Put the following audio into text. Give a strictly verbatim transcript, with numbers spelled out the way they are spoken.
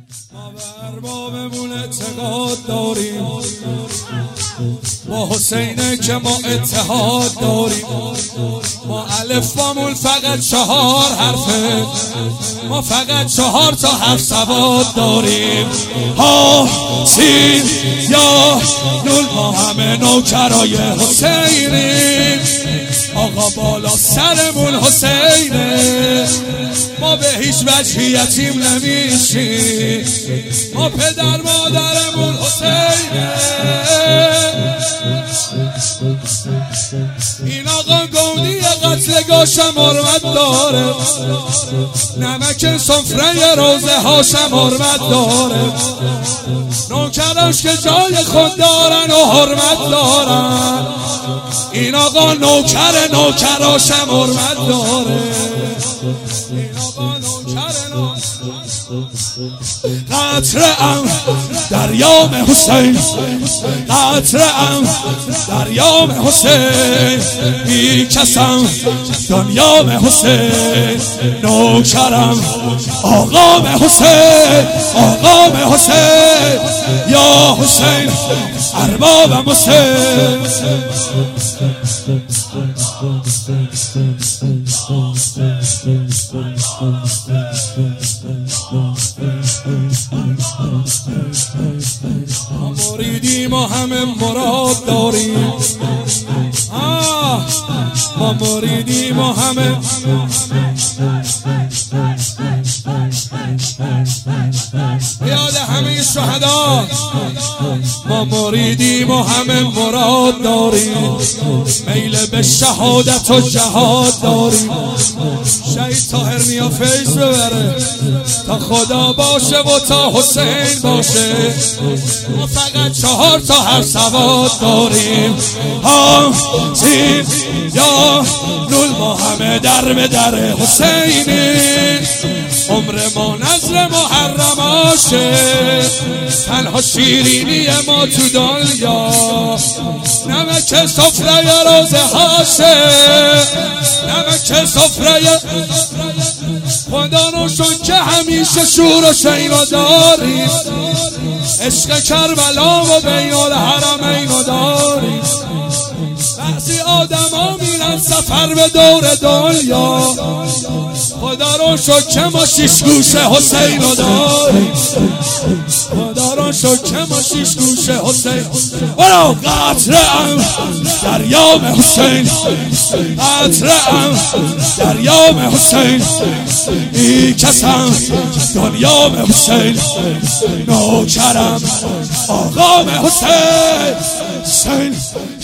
ما به اربابمون اعتقاد داریم، با حسینه که ما اتحاد داریم. ما الفبامون فقط چهار حرفه، ما فقط چهار تا حرف سواد داریم. ها سین یا نون، ما همه نوکرای حسینیم. آقا بالا سرمون حسینه، ما به هیچ وجه یتیم نمیشیم. ما پدر مادرمون حسینه. این آقا گودی قتل گاشم حرمت داره، نمک سفره روزه هاشم حرمت داره. نوکراش که جای خود دارن و حرمت دارن. این آقا نوکر نوکراشم حرمت داره. این آقا نوکر قطره ام دریام حسین، قطره ام دریام حسین. بی کسم دنیام حسین، نوکرم آقام حسین، آقام حسین. یا حسین اربابم حسین. ما مریدیم و همه مراد داریم. آه ما مریدیم و همه یاد همه شهدا. ما مریدیم و همه مراد داریم، میل به شهادت و جهاد داریم. شهید طاهر میا فیض ببره تا خدا باشه و تا حسین باشه. ما فقط چهار تا هر سواد داریم. ها سین یا نول، ما همه در به در حسینیم. عمر ما نظر محرماشه، تنها شیرینی ما تو دنیا. نمک سفره روزه هاشه، نمک سفره خدا روشن که همیشه شور و شینا داریم. عشق کربلا و بین الحرمین داریم. بعضی آدم ها میرن سفر به دور دنیا، خدا رو شکر ما شیش گوشه حسین رو داریم. خدا رو شکر ما شیش گوشه حسین. برو قطره ام دریام حسین، قطره ام دریام حسین. ای کسم دنیام حسین، نوکرم آقام حسین. حسین